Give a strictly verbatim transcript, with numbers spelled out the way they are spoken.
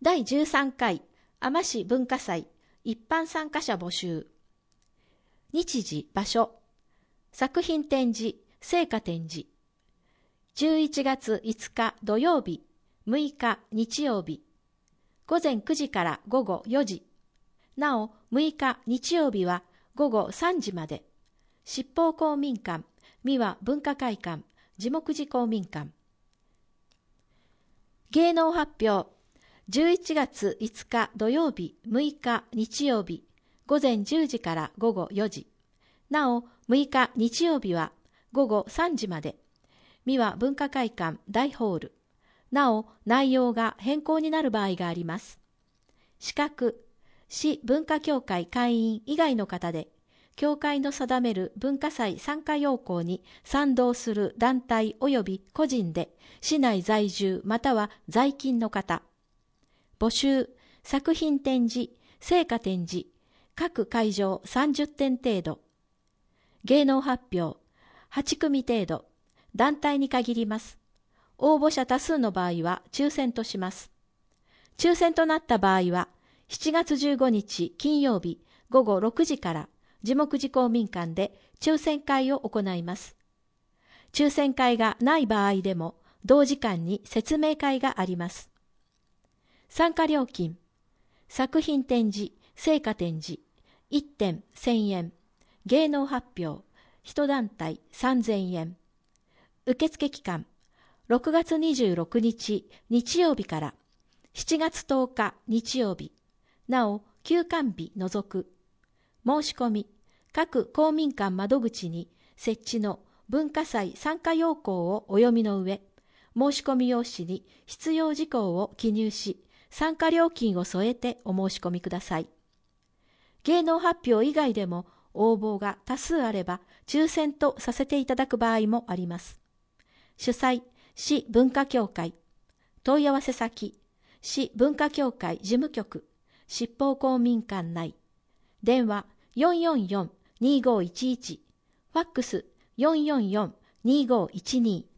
だいじゅうさんかい海士文化祭一般参加者募集。日時、場所、作品展示、成果展示。じゅういちがついつか土曜日、むいか日曜日。午前くじから午後よじ。なお、むいか日曜日は午後さんじまで。七宝公民館、三輪文化会館、地木寺公民館。芸能発表。じゅういちがついつか土曜日、むいか日曜日、午前じゅうじから午後よじ。なお、むいか日曜日は午後さんじまで。三輪文化会館大ホール。なお、内容が変更になる場合があります。資格、市文化協会会員以外の方で、協会の定める文化祭参加要項に賛同する団体及び個人で、市内在住または在勤の方。募集、作品展示、成果展示、各会場さんじゅってん程度。芸能発表、はちくみ程度。団体に限ります。応募者多数の場合は抽選とします。抽選となった場合は、しちがつじゅうごにち金曜日午後ろくじから地木寺公民館で抽選会を行います。抽選会がない場合でも、同時間に説明会があります。参加料金、作品展示、成果展示、いってんせんえん、芸能発表、一団体さんぜんえん。受付期間、ろくがつにじゅうろくにち日曜日からしちがつとおか日曜日、なお休館日除く。申し込み、各公民館窓口に設置の文化祭参加要項をお読みの上、申し込み用紙に必要事項を記入し、参加料金を添えてお申し込みください。芸能発表以外でも応募が多数あれば抽選とさせていただく場合もあります。主催、市文化協会。問い合わせ先、市文化協会事務局、七宝公民館内。電話 よんよんよんにーごーいちいち、ファックス よんよんよんにーごーいちに